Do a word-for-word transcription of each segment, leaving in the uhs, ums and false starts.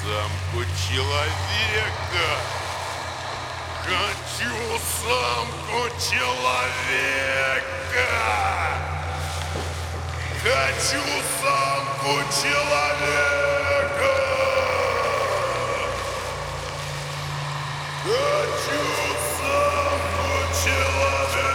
самку человека. Хочу самку человека. Хочу самку человека. Хочу самку человека.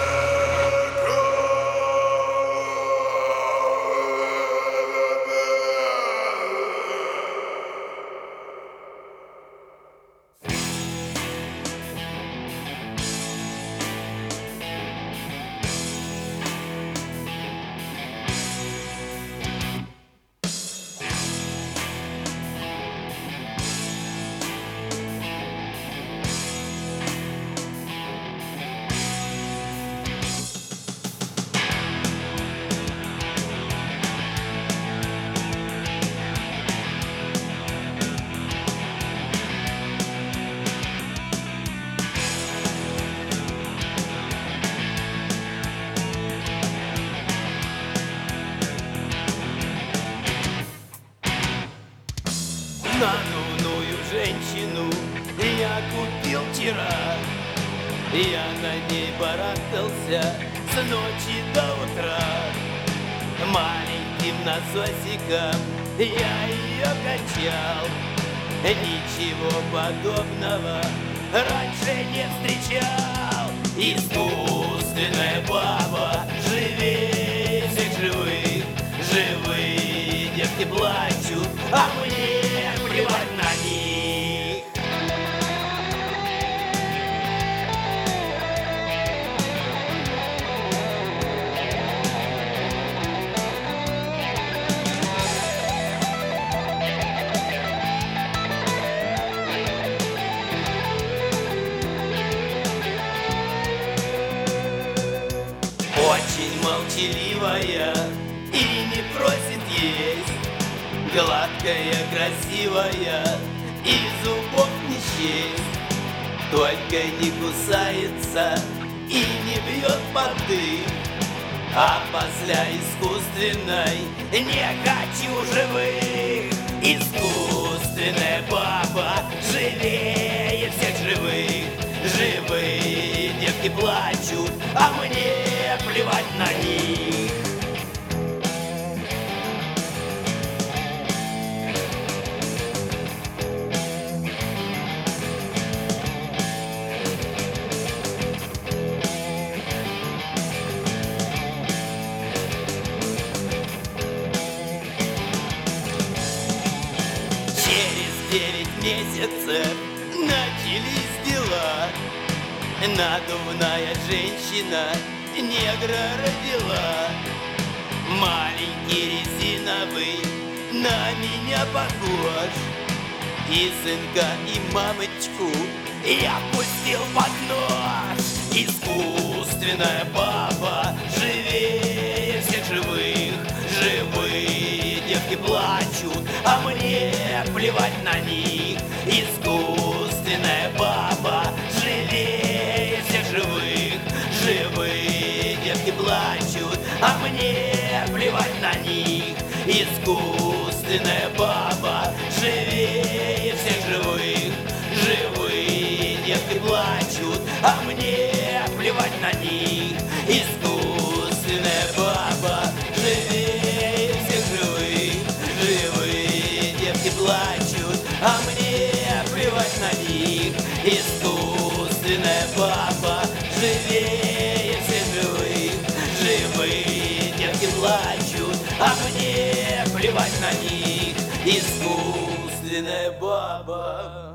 Надувную женщину я купил вчера. Я на ней барахтался с ночи до утра. Маленьким насосиком я ее качал. Ничего подобного раньше не встречал. Искусственная баба живее всех живых. Живые девки плачут, а мне плевать на них. Очень молчаливая и не просит есть. Гладкая, красивая и зубов не счесть. Только не кусается и не бьет подых. А после искусственной не хочу живых. Искусственная баба живее всех живых. Живые девки плачут, а мне плевать на них. Девять месяцев начались дела. Надувная женщина негра родила. Маленький резиновый на меня похож. И сынка, и мамочку я пустил под нож. Искусственная баба живее всех живых. Живые девки плачут, а мне плевать на них. Искусственная баба живее всех живых. Живые девки плачут, а мне плевать на них. Искусственная баба живее всех живых. Живые девки плачут, а мне плевать на них. Искусственная баба живее всех живых. Живые девки плачут, а мне плевать на них. Искусственная баба живее всех живых. Живые девки плачут, а мне плевать на них. Искусственная баба.